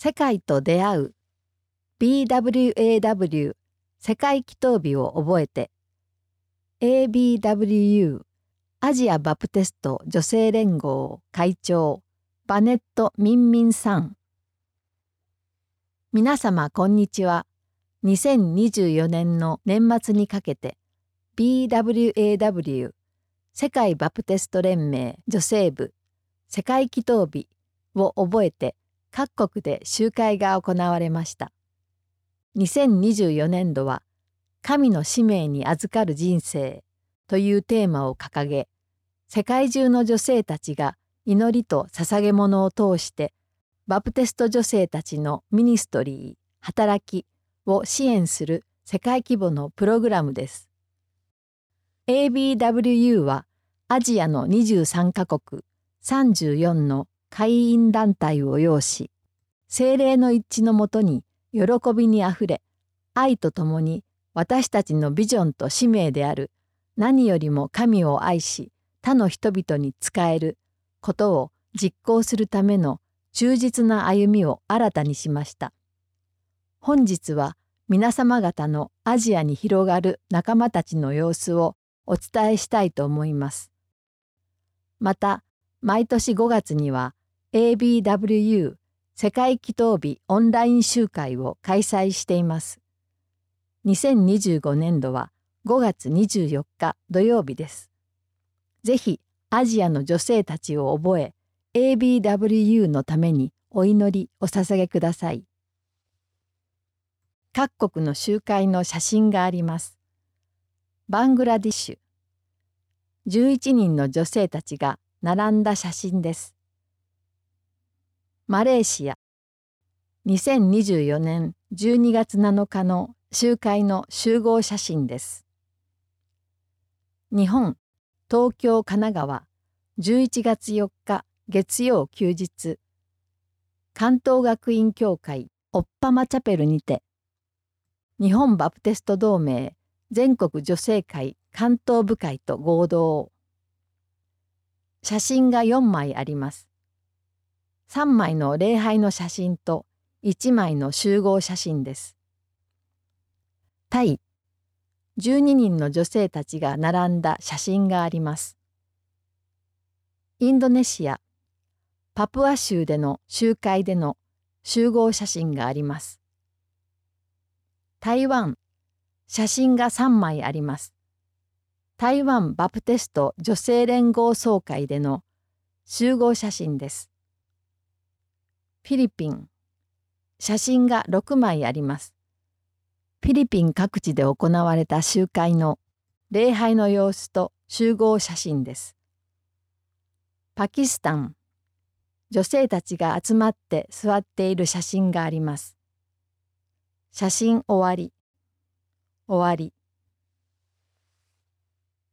世界と出会う BWAW 世界祈祷日を覚えて ABWU アジアバプテスト女性連合会長バネット・ミンミンさん。皆様こんにちは。2024年の年末にかけて BWAW 世界バプテスト連盟女性部世界祈祷日を覚えて各国で集会が行われました。2024年度は神の使命に預かる人生というテーマを掲げ、世界中の女性たちが祈りと捧げ物を通してバプテスト女性たちのミニストリー、働きを支援する世界規模のプログラムです。ABWU はアジアの23カ国34の会員団体を擁し、聖霊の一致のもとに喜びにあふれ、愛とともに私たちのビジョンと使命である何よりも神を愛し他の人々に仕えることを実行するための忠実な歩みを新たにしました。本日は皆様方のアジアに広がる仲間たちの様子をお伝えしたいと思います。また、毎年5月には ABWU 世界祈祷日オンライン集会を開催しています。2025年度は5月24日土曜日です。ぜひアジアの女性たちを覚え、ABWU のためにお祈りお捧げください。各国の集会の写真があります。バングラディッシュ。11人の女性たちが並んだ写真です。マレーシア。2024年12月7日の集会の集合写真です。日本、東京、神奈川、11月4日月曜休日。関東学院教会オッパマチャペルにて、日本バプテスト同盟全国女性会関東部会と合同。写真が4枚あります。3枚の礼拝の写真と1枚の集合写真です。タイ、12人の女性たちが並んだ写真があります。インドネシア、パプア州での集会での集合写真があります。台湾、写真が3枚あります。台湾バプテスト女性連合総会での集合写真です。フィリピン、写真が6枚あります。フィリピン各地で行われた集会の礼拝の様子と集合写真です。パキスタン、女性たちが集まって座っている写真があります。写真終わり。終わり。